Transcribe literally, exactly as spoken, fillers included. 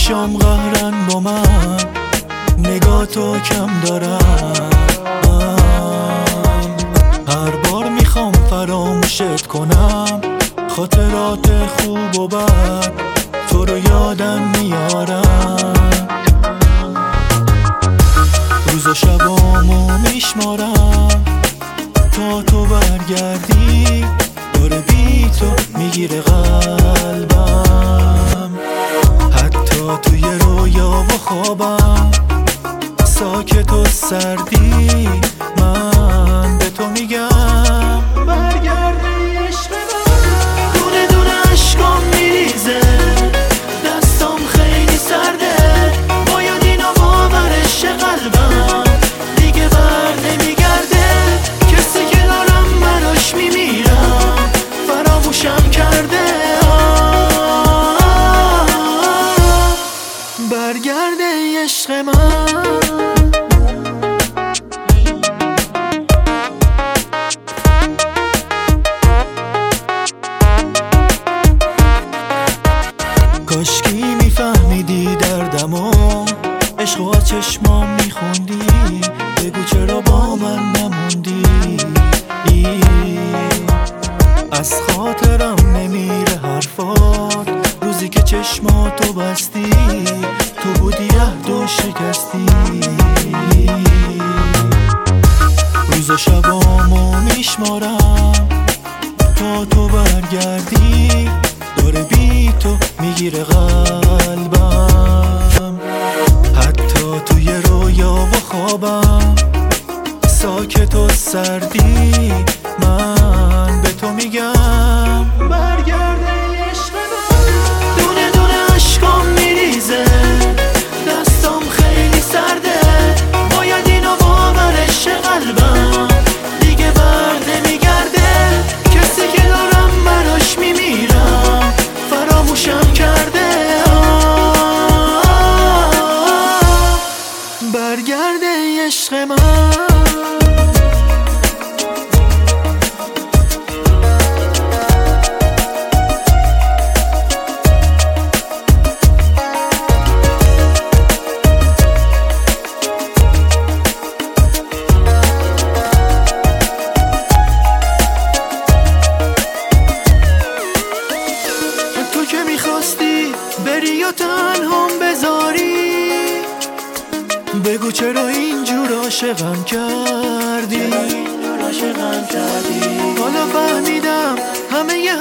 چشام قهرن با من، نگاه تو کم دارم. هر بار میخوام فراموشت کنم، خاطرات خوب و بد تو رو یادم میارم. روز و شبامو میشمارم تا تو برگردی، داره بی تو میگیره قلبم. حتی توی رویا و خوابم ساکت و سردی، من به تو میگم برگردی عشق من. دونه دونه اشکام میریزه، دستام خیلی سرده، باید اینو باورش قلبم دیگه بر نمیگرده. کسی که دارم براش میمیرم فراموشم کرده. برگرده عشق من. کاشکی میفهمیدی دردمو، عشق و چشمام میخوندی، بگو چرا با من نموندی. از خاطرم نمیره حرفات، روزی که چشماتو بستی تو بودی عهد و شکستی. روز و شبامو میشمارم تا تو برگردی، داره بی تو میگیره قلبم. حتی توی رویا و خوابم ساکت و سردی، من به تو میگم برگرده عشق من. دونه دونه اشکام میریزه، دستام خیلی سرده، باید اینو باورش قلبم دیگه بر نمیگرده. کسی که دارم براش میمیرم فراموشم کرده. برگرده عشق من. بری و تنهام بذاری، بگو چرا اینجور عاشقم کردی. حالا فهمیدم همه ی